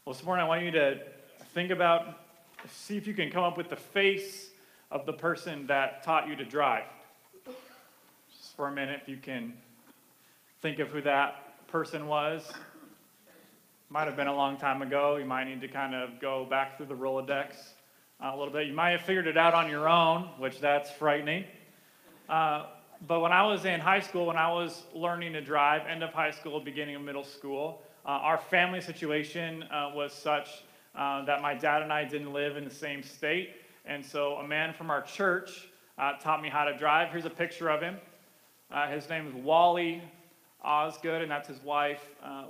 Well, this morning I want you to see if you can come up with the face of the person that taught you to drive. Just for a minute, if you can think of who that person was. Might have been a long time ago. You might need to kind of go back through the Rolodex a little bit. You might have figured it out on your own, which that's frightening. But when I was in high school, when I was learning to drive, end of high school, beginning of middle school, our family situation was such that my dad and I didn't live in the same state. And so a man from our church taught me how to drive. Here's a picture of him. His name is Wally Osgood, and that's his wife,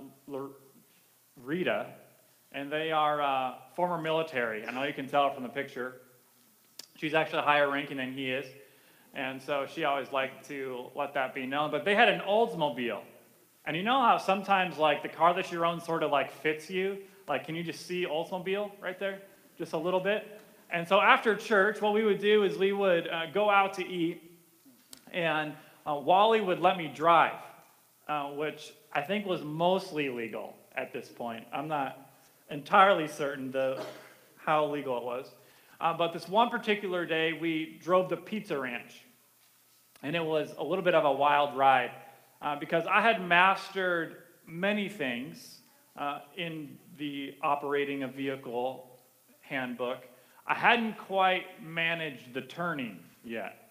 Rita. And they are former military. I know you can tell from the picture. She's actually higher ranking than he is. And so she always liked to let that be known. But they had an Oldsmobile. And you know how sometimes like the car that you own sort of like fits you? Like, can you just see Oldsmobile right there? Just a little bit. And so after church, what we would do is we would go out to eat. And Wally would let me drive, which I think was mostly legal at this point. I'm not entirely certain how legal it was. But this one particular day, we drove to Pizza Ranch. And it was a little bit of a wild ride because I had mastered many things in the operating a vehicle handbook. I hadn't quite managed the turning yet.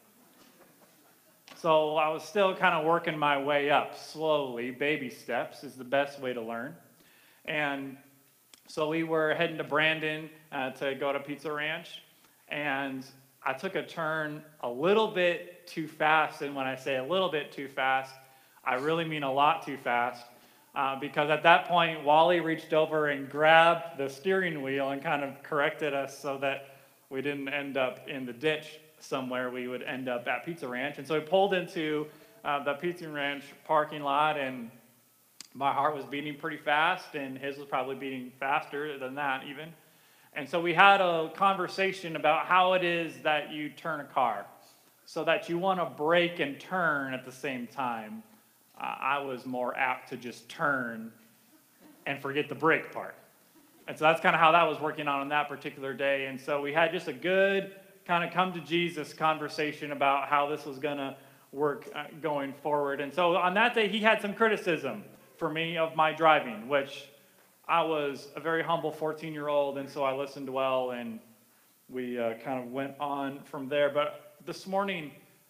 So I was still kind of working my way up slowly. Baby steps is the best way to learn. And so we were heading to Brandon to go to Pizza Ranch, and I took a turn a little bit too fast, and when I say a little bit too fast, I really mean a lot too fast, because at that point, Wally reached over and grabbed the steering wheel and kind of corrected us so that we didn't end up in the ditch somewhere. We would end up at Pizza Ranch, and so we pulled into the Pizza Ranch parking lot, and my heart was beating pretty fast, and his was probably beating faster than that even. And so we had a conversation about how it is that you turn a car, so that you want to brake and turn at the same time. I was more apt to just turn and forget the brake part. And so that's kind of how that was working on that particular day. And so we had just a good kind of come to Jesus conversation about how this was going to work going forward. And so on that day, he had some criticism for me of my driving, which I was a very humble 14-year-old, and so I listened well, and we kind of went on from there. But this morning,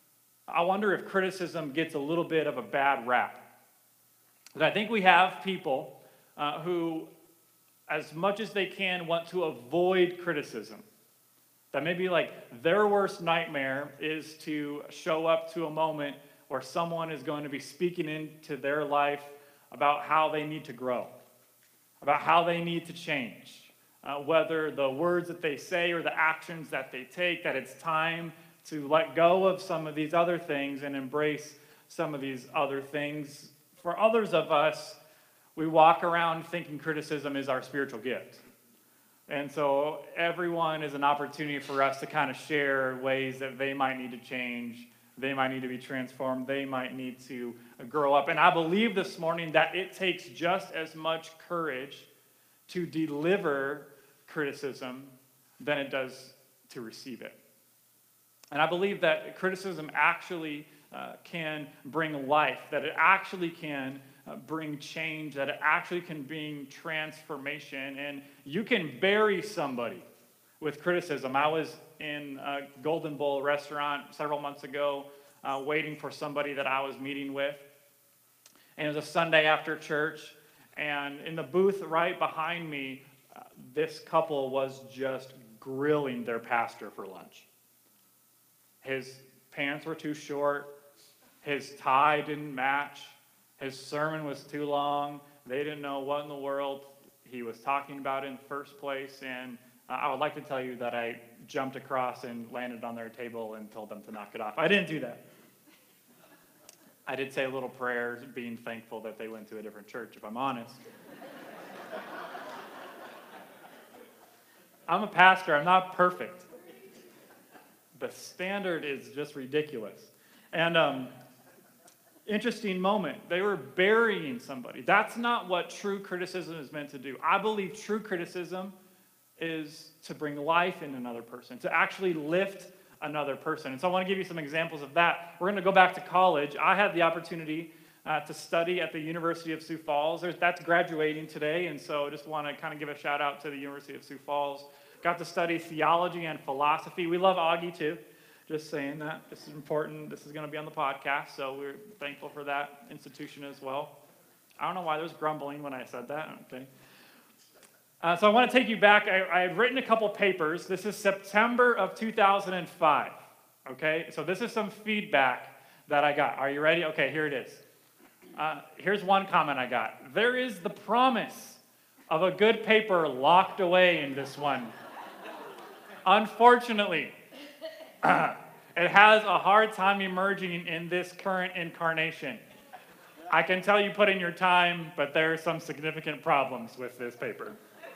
I wonder if criticism gets a little bit of a bad rap. But I think we have people who, as much as they can, want to avoid criticism. That maybe like their worst nightmare is to show up to a moment where someone is going to be speaking into their life about how they need to grow, about how they need to change, whether the words that they say or the actions that they take, that it's time to let go of some of these other things and embrace some of these other things. For others of us, we walk around thinking criticism is our spiritual gift. And so everyone is an opportunity for us to kind of share ways that they might need to change, they might need to be transformed, they might need to grow up. And I believe this morning that it takes just as much courage to deliver criticism than it does to receive it. And I believe that criticism actually can bring life, that it actually can bring change, that it actually can bring transformation. And you can bury somebody with criticism. I was in a Golden Bowl restaurant several months ago waiting for somebody that I was meeting with. And it was a Sunday after church. And in the booth right behind me, this couple was just grilling their pastor for lunch. His pants were too short. His tie didn't match. His sermon was too long. They didn't know what in the world he was talking about in the first place. And I would like to tell you that I jumped across and landed on their table and told them to knock it off. I didn't do that. I did say a little prayer, being thankful that they went to a different church, if I'm honest. I'm a pastor. I'm not perfect. The standard is just ridiculous. And Interesting moment. They were burying somebody. That's not what true criticism is meant to do. I believe true criticism is to bring life in another person, to actually lift another person. And so I want to give you some examples of that. We're going to go back to college. I had the opportunity to study at the University of Sioux Falls. That's graduating today, and so I just want to kind of give a shout out to the University of Sioux Falls. Got to study theology and philosophy. We love Augie too. Just saying that. This is important. This is going to be on the podcast, so we're thankful for that institution as well. I don't know why there's grumbling when I said that. Okay. So I want to take you back. I had written a couple papers. This is September of 2005. Okay, so this is some feedback that I got. Are you ready? Okay, here it is. Here's one comment I got. There is the promise of a good paper locked away in this one. Unfortunately, it has a hard time emerging in this current incarnation. I can tell you put in your time, but there are some significant problems with this paper.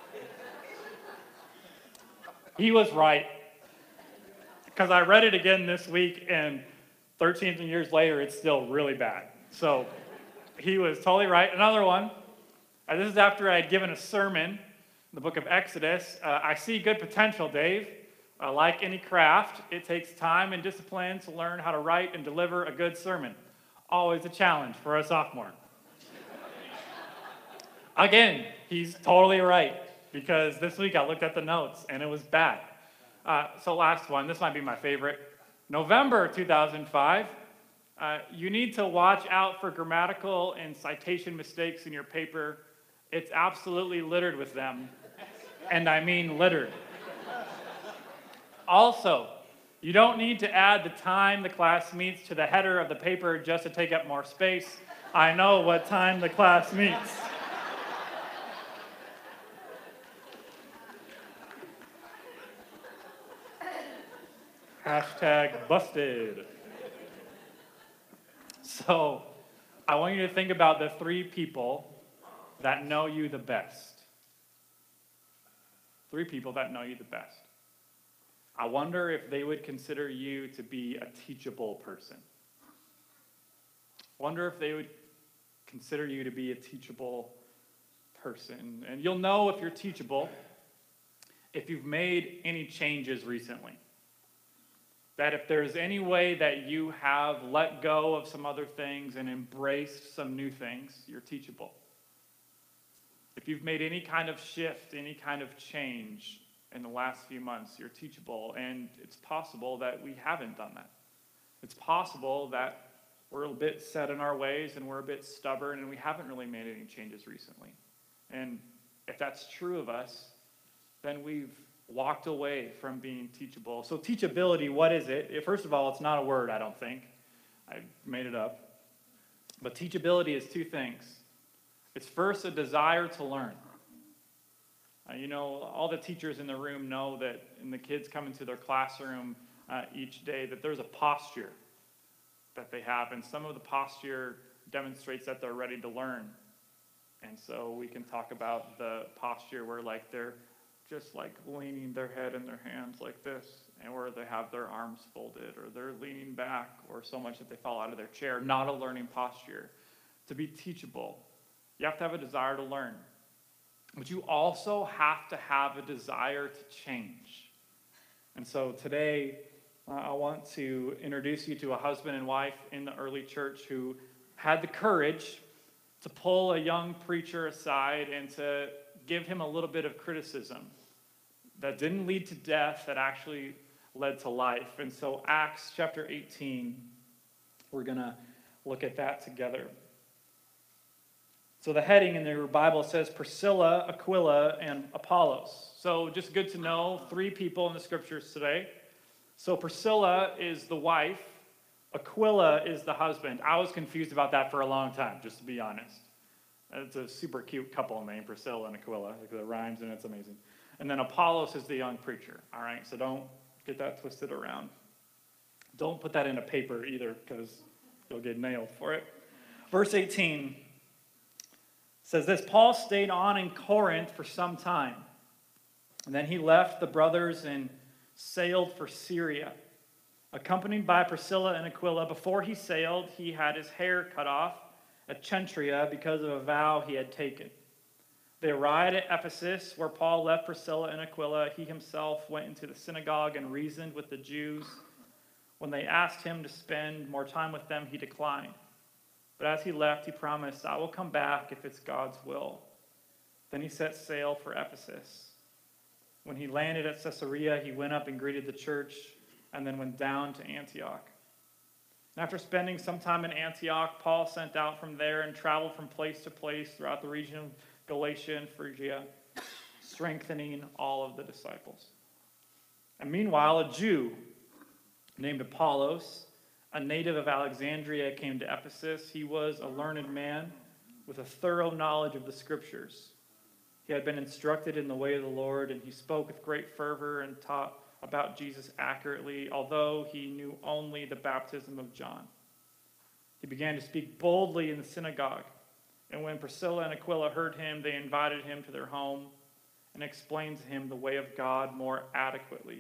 He was right, because I read it again this week, and 13 years later, it's still really bad. So he was totally right. Another one, this is after I had given a sermon in the book of Exodus. I see good potential, Dave. Like any craft, it takes time and discipline to learn how to write and deliver a good sermon. Always a challenge for a sophomore. Again, he's totally right, because this week I looked at the notes and it was bad. So last one, this might be my favorite. November 2005, you need to watch out for grammatical and citation mistakes in your paper. It's absolutely littered with them, and I mean littered. Also, you don't need to add the time the class meets to the header of the paper just to take up more space. I know what time the class meets. Hashtag busted. So, I want you to think about the three people that know you the best. Three people that know you the best. I wonder if they would consider you to be a teachable person. Wonder if they would consider you to be a teachable person. And you'll know if you're teachable if you've made any changes recently. That if there's any way that you have let go of some other things and embraced some new things, you're teachable. If you've made any kind of shift, any kind of change in the last few months, you're teachable. And it's possible that we haven't done that. It's possible that we're a bit set in our ways and we're a bit stubborn and we haven't really made any changes recently. And if that's true of us, then we've walked away from being teachable. So teachability, what is it? First of all, it's not a word, I don't think. I made it up. But teachability is two things. It's first a desire to learn. All the teachers in the room know that when the kids come into their classroom each day, that there's a posture that they have. And some of the posture demonstrates that they're ready to learn. And so we can talk about the posture where they're just leaning their head in their hands like this, and where they have their arms folded, or they're leaning back, or so much that they fall out of their chair. Not a learning posture. To be teachable, you have to have a desire to learn. But you also have to have a desire to change. And so today, I want to introduce you to a husband and wife in the early church who had the courage to pull a young preacher aside and to give him a little bit of criticism that didn't lead to death, that actually led to life. And so Acts chapter 18, we're going to look at that together. So the heading in your Bible says Priscilla, Aquila, and Apollos. So just good to know, three people in the scriptures today. So Priscilla is the wife. Aquila is the husband. I was confused about that for a long time, just to be honest. It's a super cute couple name, Priscilla and Aquila. It rhymes and it's amazing. And then Apollos is the young preacher. All right, so don't get that twisted around. Don't put that in a paper either, because you'll get nailed for it. Verse 18 says this: Paul stayed on in Corinth for some time, and then he left the brothers and sailed for Syria. Accompanied by Priscilla and Aquila, before he sailed, he had his hair cut off at Cenchrea because of a vow he had taken. They arrived at Ephesus, where Paul left Priscilla and Aquila. He himself went into the synagogue and reasoned with the Jews. When they asked him to spend more time with them, he declined. But as he left, he promised, "I will come back if it's God's will." Then he set sail for Ephesus. When he landed at Caesarea, he went up and greeted the church, and then went down to Antioch. And after spending some time in Antioch, Paul sent out from there and traveled from place to place throughout the region of Galatia and Phrygia, strengthening all of the disciples. And meanwhile, a Jew named Apollos, a native of Alexandria, came to Ephesus. He was a learned man with a thorough knowledge of the Scriptures. He had been instructed in the way of the Lord, and he spoke with great fervor and taught about Jesus accurately, although he knew only the baptism of John. He began to speak boldly in the synagogue, and when Priscilla and Aquila heard him, they invited him to their home and explained to him the way of God more adequately.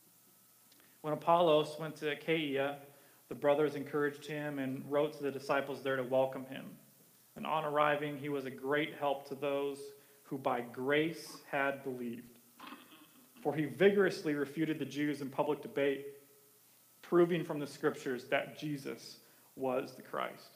When Apollos went to Achaia, the brothers encouraged him and wrote to the disciples there to welcome him. And on arriving, he was a great help to those who by grace had believed. For he vigorously refuted the Jews in public debate, proving from the Scriptures that Jesus was the Christ.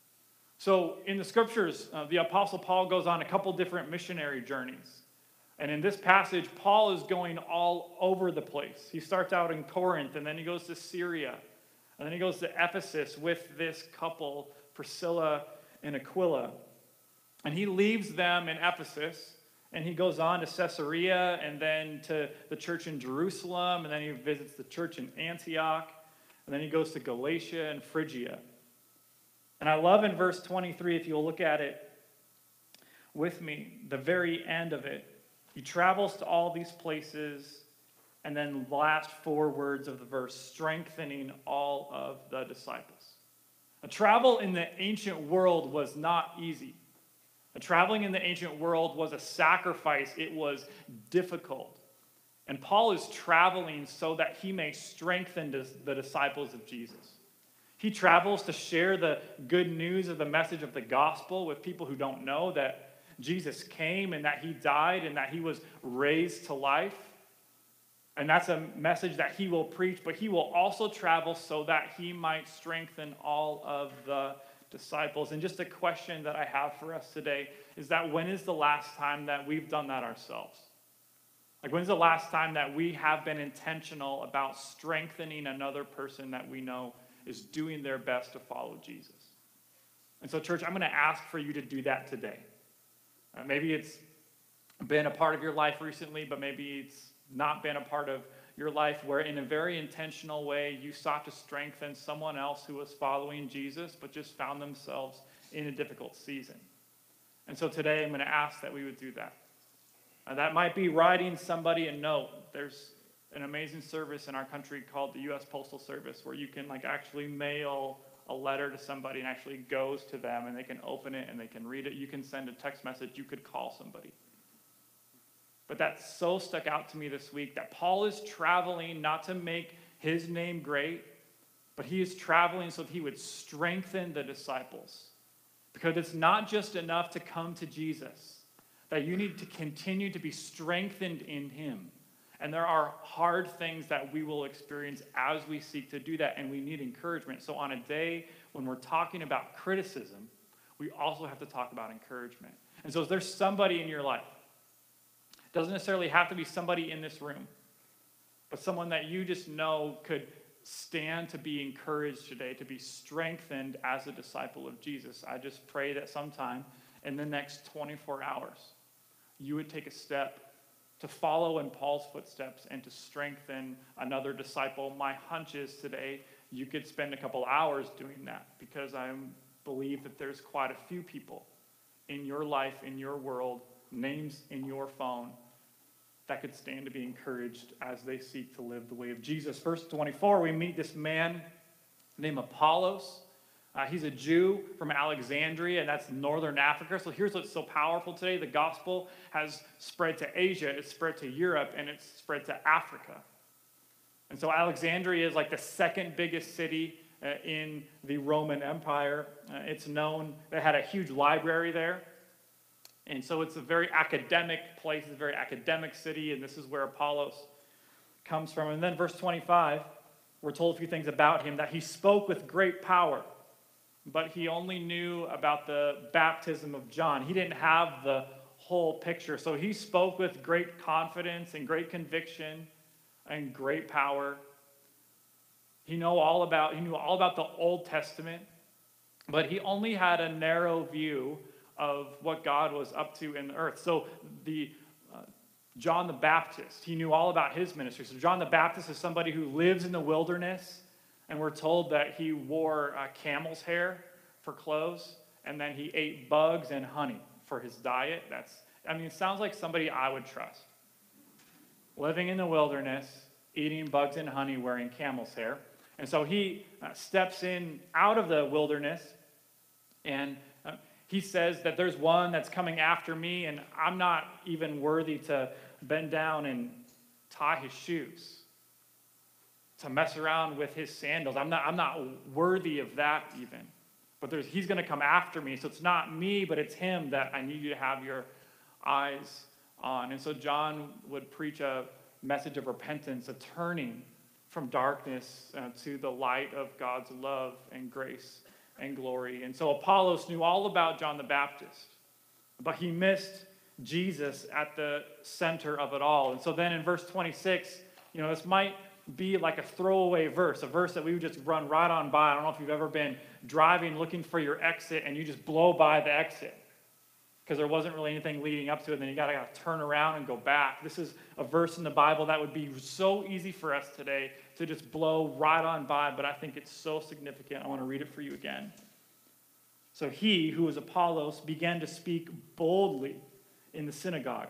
So in the Scriptures, the Apostle Paul goes on a couple different missionary journeys. And in this passage, Paul is going all over the place. He starts out in Corinth, and then he goes to Syria, and then he goes to Ephesus with this couple, Priscilla and Aquila. And he leaves them in Ephesus, and he goes on to Caesarea, and then to the church in Jerusalem, and then he visits the church in Antioch, and then he goes to Galatia and Phrygia. And I love in verse 23, if you'll look at it with me, the very end of it. He travels to all these places, and then the last four words of the verse, strengthening all of the disciples. Travel in the ancient world was not easy. Traveling in the ancient world was a sacrifice. It was difficult. And Paul is traveling so that he may strengthen the disciples of Jesus. He travels to share the good news of the message of the gospel with people who don't know that Jesus came and that he died and that he was raised to life. And that's a message that he will preach, but he will also travel so that he might strengthen all of the disciples. And just a question that I have for us today is that when is the last time that we've done that ourselves? Like, when's the last time that we have been intentional about strengthening another person that we know is doing their best to follow Jesus? And so, church, I'm going to ask for you to do that today. Maybe it's been a part of your life recently, but maybe it's not been a part of your life where in a very intentional way you sought to strengthen someone else who was following Jesus but just found themselves in a difficult season. And so today I'm going to ask that we would do that. That might be writing somebody a note. There's an amazing service in our country called the U.S. Postal Service where you can actually mail a letter to somebody and actually goes to them and they can open it and they can read it. You can send a text message. You could call somebody. But that so stuck out to me this week that Paul is traveling not to make his name great, but he is traveling so that he would strengthen the disciples. Because it's not just enough to come to Jesus, that you need to continue to be strengthened in him. And there are hard things that we will experience as we seek to do that, and we need encouragement. So on a day when we're talking about criticism, we also have to talk about encouragement. And so if there's somebody in your life, it doesn't necessarily have to be somebody in this room, but someone that you just know could stand to be encouraged today, to be strengthened as a disciple of Jesus. I just pray that sometime in the next 24 hours, you would take a step to follow in Paul's footsteps and to strengthen another disciple. My hunch is today you could spend a couple hours doing that because I believe that there's quite a few people in your life, in your world, names in your phone that could stand to be encouraged as they seek to live the way of Jesus. Verse 24, we meet this man named Apollos. He's a Jew from Alexandria, and that's northern Africa. So here's what's so powerful today. The gospel has spread to Asia, it's spread to Europe, and it's spread to Africa. And so Alexandria is like the second biggest city in the Roman Empire. It's known, they had a huge library there. And so it's a very academic place, it's a very academic city, and this is where Apollos comes from. And then verse 25, we're told a few things about him, that he spoke with great power, but he only knew about the baptism of John. He didn't have the whole picture. So he spoke with great confidence and great conviction and great power. He knew all about the Old Testament, but he only had a narrow view of what God was up to in the earth. So John the Baptist, he knew all about his ministry. So John the Baptist is somebody who lives in the wilderness, and we're told that he wore camel's hair for clothes, and then he ate bugs and honey for his diet. It sounds like somebody I would trust. Living in the wilderness, eating bugs and honey, wearing camel's hair. And so he steps in out of the wilderness, and he says that there's one that's coming after me, and I'm not even worthy to bend down and tie his shoes, to mess around with his sandals. I'm not worthy of that even. But he's going to come after me, so it's not me, but it's him that I need you to have your eyes on. And so John would preach a message of repentance, a turning from darkness to the light of God's love and grace and glory. And so Apollos knew all about John the Baptist, but he missed Jesus at the center of it all. And so then in verse 26, this might be like a throwaway verse, a verse that we would just run right on by. I don't know if you've ever been driving looking for your exit and you just blow by the exit because there wasn't really anything leading up to it, and then you got to turn around and go back. This is a verse in the Bible that would be so easy for us today to just blow right on by, but I think it's so significant. I want to read it for you again. So he, who was Apollos, began to speak boldly in the synagogue.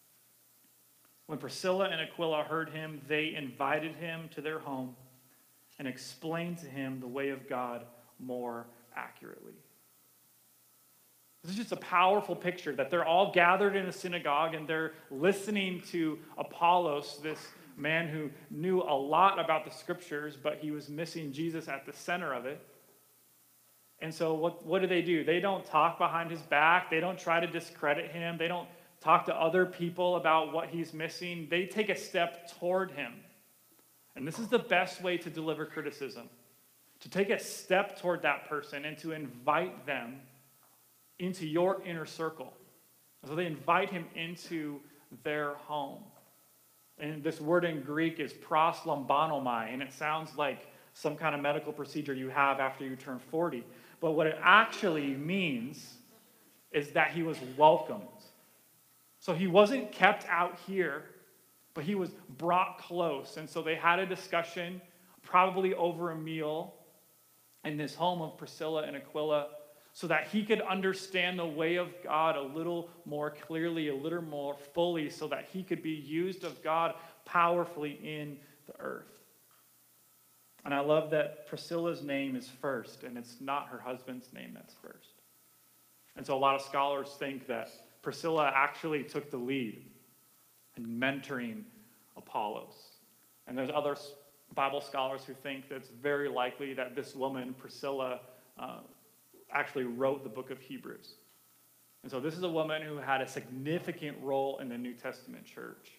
When Priscilla and Aquila heard him, they invited him to their home and explained to him the way of God more accurately. This is just a powerful picture that they're all gathered in a synagogue and they're listening to Apollos, this man who knew a lot about the scriptures, but he was missing Jesus at the center of it. And so what do? They don't talk behind his back. They don't try to discredit him. They don't talk to other people about what he's missing. They take a step toward him. And this is the best way to deliver criticism, to take a step toward that person and to invite them into your inner circle. So they invite him into their home. And this word in Greek is proslambanomai, and it sounds like some kind of medical procedure you have after you turn 40. But what it actually means is that he was welcomed. So he wasn't kept out here, but he was brought close. And so they had a discussion, probably over a meal, in this home of Priscilla and Aquila, so that he could understand the way of God a little more clearly, a little more fully, so that he could be used of God powerfully in the earth. And I love that Priscilla's name is first, and it's not her husband's name that's first. And so a lot of scholars think that Priscilla actually took the lead in mentoring Apollos. And there's other Bible scholars who think that it's very likely that this woman, Priscilla, actually wrote the book of Hebrews. And so this is a woman who had a significant role in the New Testament church.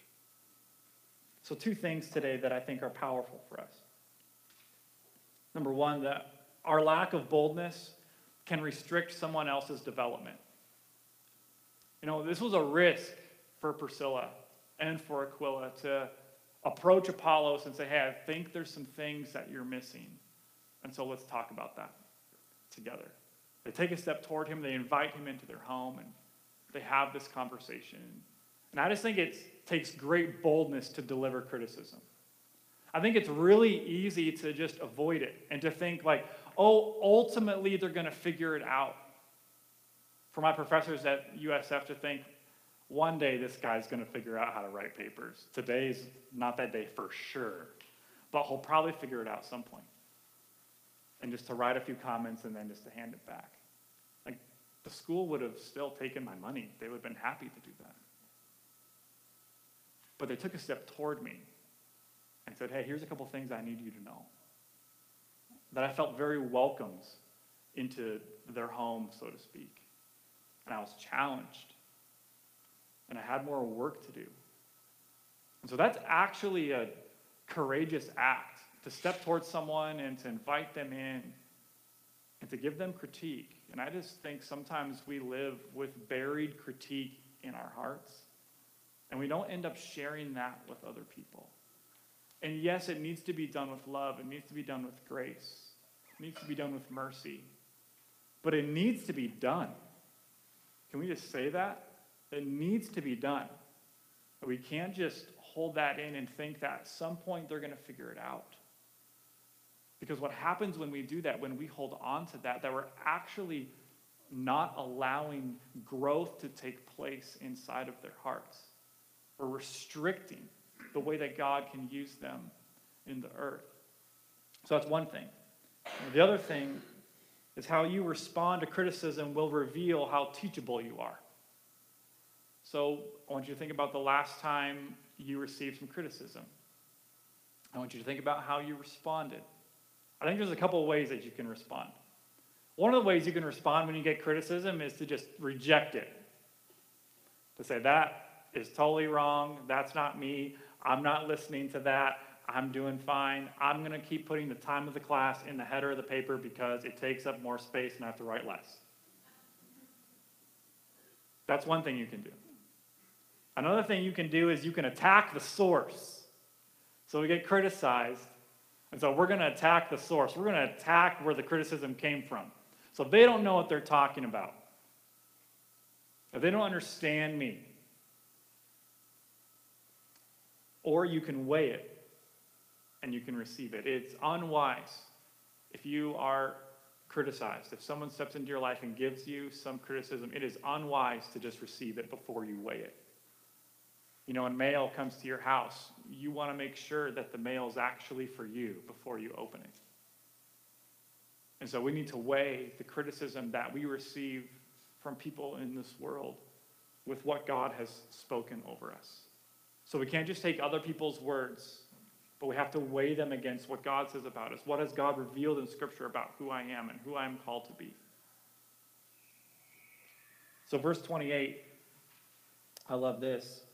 So two things today that I think are powerful for us. Number one, that our lack of boldness can restrict someone else's development. This was a risk for Priscilla and for Aquila to approach Apollos and say, hey, I think there's some things that you're missing. And so let's talk about that together. They take a step toward him, they invite him into their home, and they have this conversation. And I just think it takes great boldness to deliver criticism. I think it's really easy to just avoid it and to think like, ultimately they're going to figure it out. For my professors at USF to think, one day this guy's going to figure out how to write papers. Today's not that day for sure, but he'll probably figure it out at some point. And just to write a few comments and then just to hand it back. Like, the school would have still taken my money. They would have been happy to do that. But they took a step toward me. and said, hey, here's a couple things I need you to know. That I felt very welcomed into their home, so to speak. And I was challenged. And I had more work to do. And so that's actually a courageous act, to step towards someone and to invite them in and to give them critique. And I just think sometimes we live with buried critique in our hearts, and we don't end up sharing that with other people. And yes, it needs to be done with love. It needs to be done with grace. It needs to be done with mercy. But it needs to be done. Can we just say that? It needs to be done. We can't just hold that in and think that at some point they're going to figure it out. Because what happens when we do that, when we hold on to that we're actually not allowing growth to take place inside of their hearts. We're restricting the way that God can use them in the earth. So that's one thing. The other thing is how you respond to criticism will reveal how teachable you are. So I want you to think about the last time you received some criticism. I want you to think about how you responded. I think there's a couple of ways that you can respond. One of the ways you can respond when you get criticism is to just reject it. To say, that is totally wrong. That's not me. I'm not listening to that. I'm doing fine. I'm going to keep putting the time of the class in the header of the paper because it takes up more space and I have to write less. That's one thing you can do. Another thing you can do is you can attack the source. So we get criticized, and so we're going to attack the source. We're going to attack where the criticism came from. So if they don't know what they're talking about, if they don't understand me, or you can weigh it and you can receive it. It's unwise if you are criticized. If someone steps into your life and gives you some criticism, it is unwise to just receive it before you weigh it. You know, when mail comes to your house, you want to make sure that the mail is actually for you before you open it. And so we need to weigh the criticism that we receive from people in this world with what God has spoken over us. So we can't just take other people's words, but we have to weigh them against what God says about us. What has God revealed in Scripture about who I am and who I am called to be? So verse 28, I love this.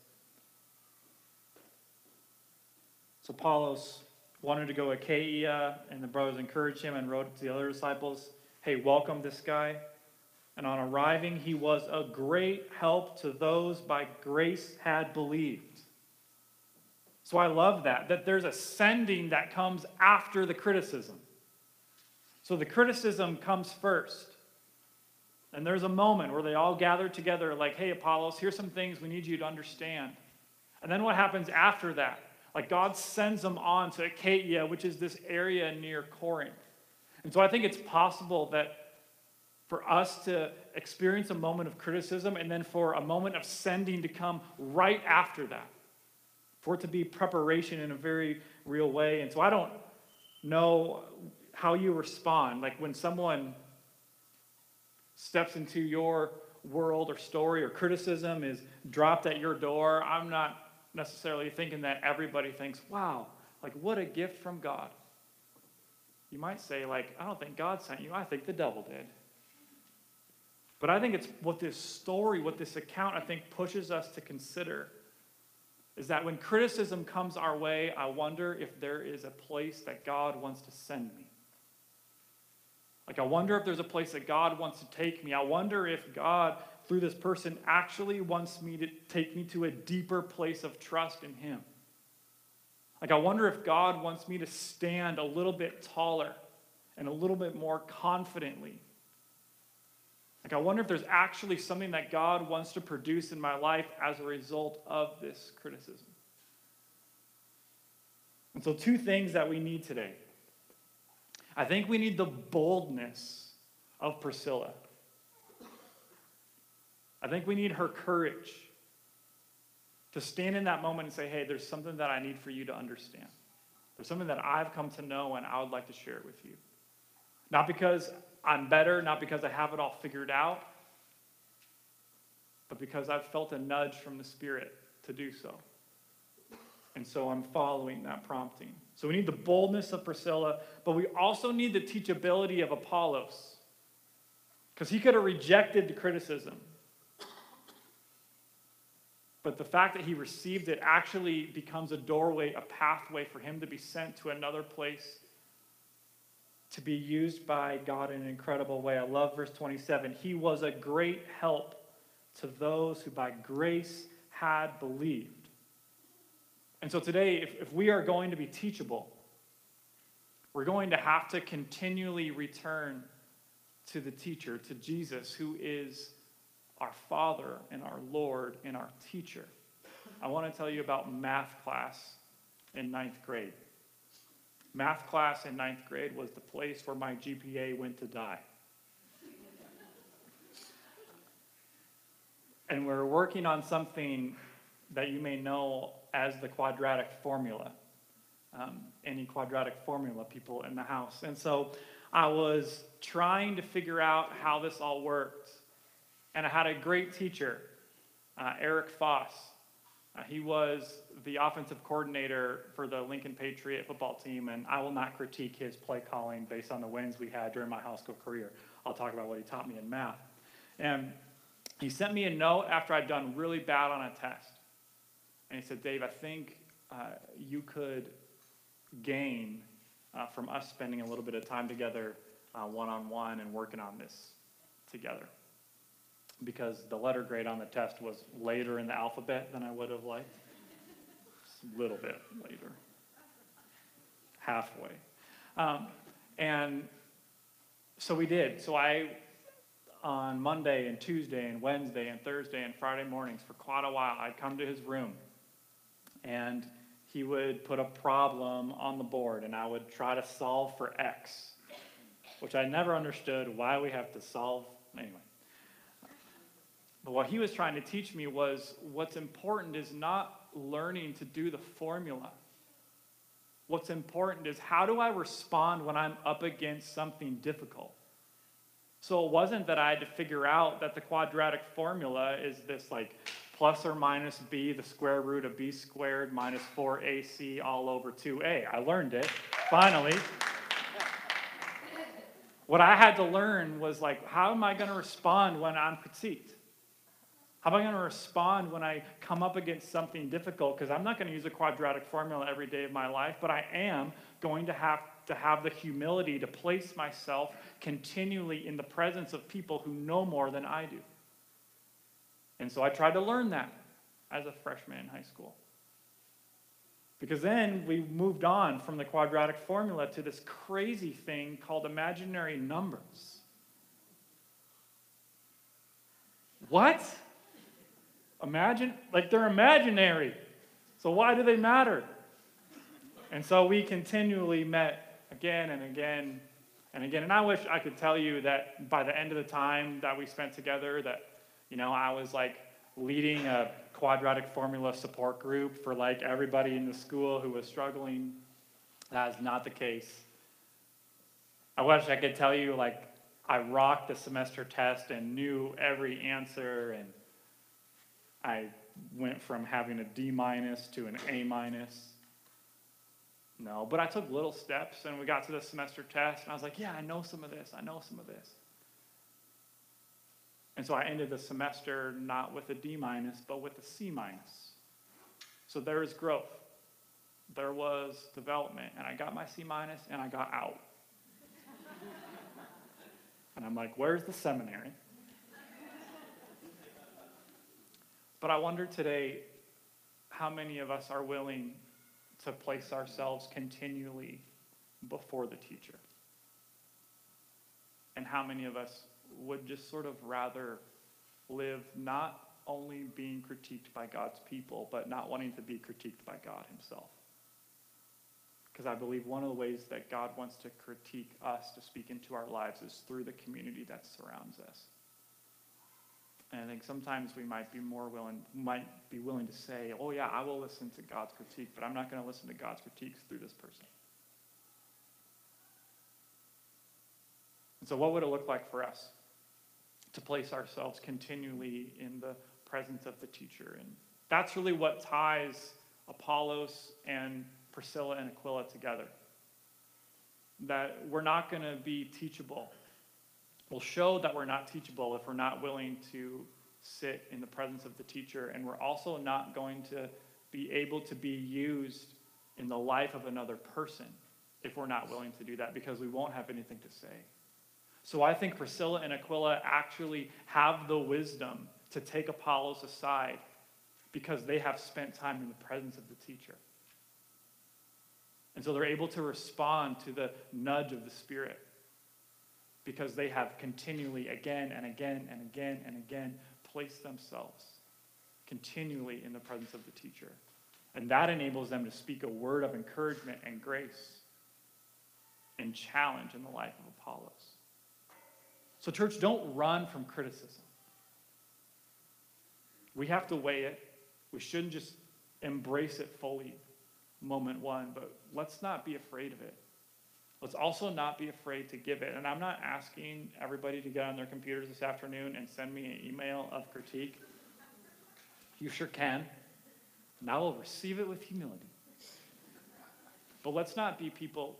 So Apollos wanted to go to Achaia, and the brothers encouraged him and wrote to the other disciples, hey, welcome this guy. And on arriving, he was a great help to those by grace had believed. So I love that there's a sending that comes after the criticism. So the criticism comes first. And there's a moment where they all gather together like, hey, Apollos, here's some things we need you to understand. And then what happens after that? Like God sends them on to Achaia, which is this area near Corinth. And so I think it's possible that for us to experience a moment of criticism and then for a moment of sending to come right after that. For it to be preparation in a very real way. And so I don't know how you respond. Like when someone steps into your world or story or criticism is dropped at your door, I'm not necessarily thinking that everybody thinks, wow, like what a gift from God. You might say, like, I don't think God sent you. I think the devil did. But I think it's what this story, what this account, I think pushes us to consider is that when criticism comes our way, I wonder if there is a place that God wants to send me. Like, I wonder if there's a place that God wants to take me. I wonder if God, through this person, actually wants me to take me to a deeper place of trust in him. Like, I wonder if God wants me to stand a little bit taller and a little bit more confidently. Like, I wonder if there's actually something that God wants to produce in my life as a result of this criticism. And so 2 things that we need today. I think we need the boldness of Priscilla. I think we need her courage to stand in that moment and say, hey, there's something that I need for you to understand. There's something that I've come to know and I would like to share it with you. Not because I'm better, not because I have it all figured out, but because I've felt a nudge from the Spirit to do so. And so I'm following that prompting. So we need the boldness of Priscilla, but we also need the teachability of Apollos. Because he could have rejected the criticism. But the fact that he received it actually becomes a doorway, a pathway for him to be sent to another place, to be used by God in an incredible way. I love verse 27. He was a great help to those who by grace had believed. And so today, if we are going to be teachable, we're going to have to continually return to the teacher, to Jesus, who is our Father and our Lord and our teacher. I want to tell you about math class in 9th grade. Math class in 9th grade was the place where my GPA went to die. And we're working on something that you may know as the quadratic formula. Any quadratic formula, people in the house. And so I was trying to figure out how this all worked. And I had a great teacher, Eric Foss. He was the offensive coordinator for the Lincoln Patriot football team, and I will not critique his play calling based on the wins we had during my high school career. I'll talk about what he taught me in math. And he sent me a note after I'd done really bad on a test. And he said, Dave, I think you could gain from us spending a little bit of time together one-on-one and working on this together. Because the letter grade on the test was later in the alphabet than I would have liked. Just a little bit later. Halfway. And so we did. So on Monday and Tuesday and Wednesday and Thursday and Friday mornings for quite a while, I'd come to his room. And he would put a problem on the board, and I would try to solve for X, which I never understood why we have to solve. Anyway. But what he was trying to teach me was what's important is not learning to do the formula. What's important is how do I respond when I'm up against something difficult? So it wasn't that I had to figure out that the quadratic formula is this like plus or minus b, the square root of b squared minus 4ac all over 2a. I learned it, finally. What I had to learn was like, how am I going to respond when I'm critiqued? How am I going to respond when I come up against something difficult? Because I'm not going to use a quadratic formula every day of my life, but I am going to have the humility to place myself continually in the presence of people who know more than I do. And so I tried to learn that as a freshman in high school. Because then we moved on from the quadratic formula to this crazy thing called imaginary numbers. What? Imagine, like they're imaginary. So why do they matter? And so we continually met again and again and again. And I wish I could tell you that by the end of the time that we spent together that, I was like leading a quadratic formula support group for like everybody in the school who was struggling. That is not the case. I wish I could tell you like I rocked the semester test and knew every answer, and I went from having a D- to an A-. No, but I took little steps, and we got to the semester test, and I was like, yeah, I know some of this. And so I ended the semester not with a D-, but with a C-. So there is growth. There was development, and I got my C- and I got out. And I'm like, where's the seminary? But I wonder today how many of us are willing to place ourselves continually before the teacher. And how many of us would just sort of rather live not only being critiqued by God's people, but not wanting to be critiqued by God himself. Because I believe one of the ways that God wants to critique us, to speak into our lives, is through the community that surrounds us. And I think sometimes we might be willing to say, oh yeah, I will listen to God's critique, but I'm not going to listen to God's critiques through this person. And so what would it look like for us to place ourselves continually in the presence of the teacher? And that's really what ties Apollos and Priscilla and Aquila together. That we're not going to be teachable. We'll show that we're not teachable if we're not willing to sit in the presence of the teacher, and we're also not going to be able to be used in the life of another person if we're not willing to do that, because we won't have anything to say. So I think Priscilla and Aquila actually have the wisdom to take Apollos aside because they have spent time in the presence of the teacher. And so they're able to respond to the nudge of the Spirit because they have continually, again and again and again and again, placed themselves continually in the presence of the teacher. And that enables them to speak a word of encouragement and grace and challenge in the life of Apollos. So church, don't run from criticism. We have to weigh it. We shouldn't just embrace it fully moment one, but let's not be afraid of it. Let's also not be afraid to give it. And I'm not asking everybody to get on their computers this afternoon and send me an email of critique. You sure can. And I will receive it with humility. But let's not be people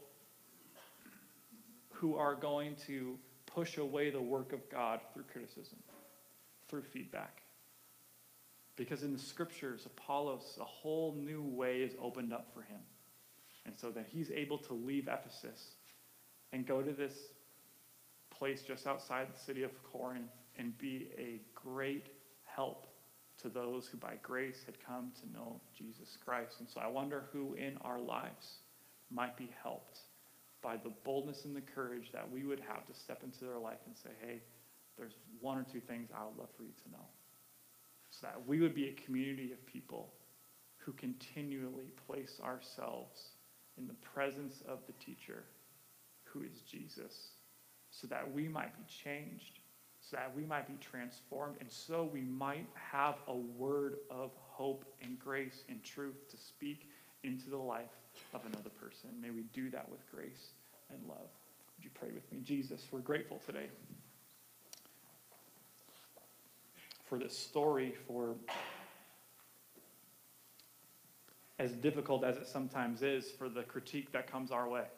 who are going to push away the work of God through criticism, through feedback. Because in the scriptures, Apollos, a whole new way is opened up for him. And so that he's able to leave Ephesus and go to this place just outside the city of Corinth and be a great help to those who by grace had come to know Jesus Christ. And so I wonder who in our lives might be helped by the boldness and the courage that we would have to step into their life and say, hey, there's one or two things I would love for you to know. So that we would be a community of people who continually place ourselves in the presence of the teacher, who is Jesus, so that we might be changed, so that we might be transformed, and so we might have a word of hope and grace and truth to speak into the life of another person. May we do that with grace and love. Would you pray with me? Jesus, we're grateful today for this story, for as difficult as it sometimes is, for the critique that comes our way.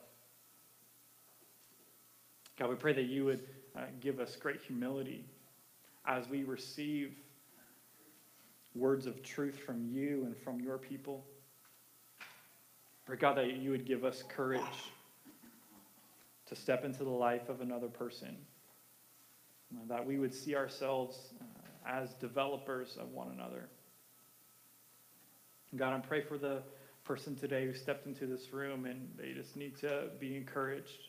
God, we pray that you would give us great humility as we receive words of truth from you and from your people. Pray, God, that you would give us courage to step into the life of another person, that we would see ourselves as developers of one another. God, I pray for the person today who stepped into this room and they just need to be encouraged.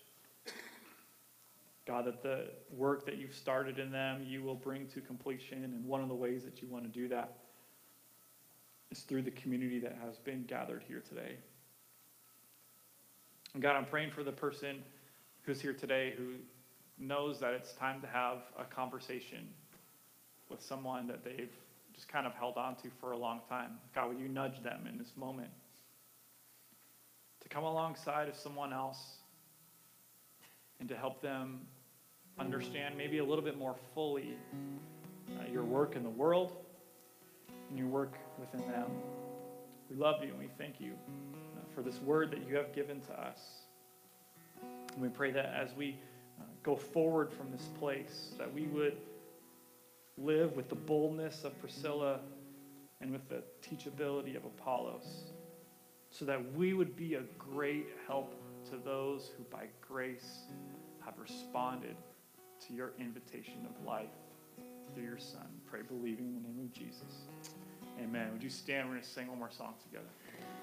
God, that the work that you've started in them, you will bring to completion. And one of the ways that you want to do that is through the community that has been gathered here today. And God, I'm praying for the person who's here today who knows that it's time to have a conversation with someone that they've just kind of held on to for a long time. God, would you nudge them in this moment to come alongside of someone else and to help them understand maybe a little bit more fully your work in the world and your work within them. We love you and we thank you for this word that you have given to us. And we pray that as we go forward from this place, that we would live with the boldness of Priscilla and with the teachability of Apollos, so that we would be a great help to those who by grace have responded to your invitation of life through your Son. Pray believing in the name of Jesus. Amen. Would you stand? We're going to sing one more song together.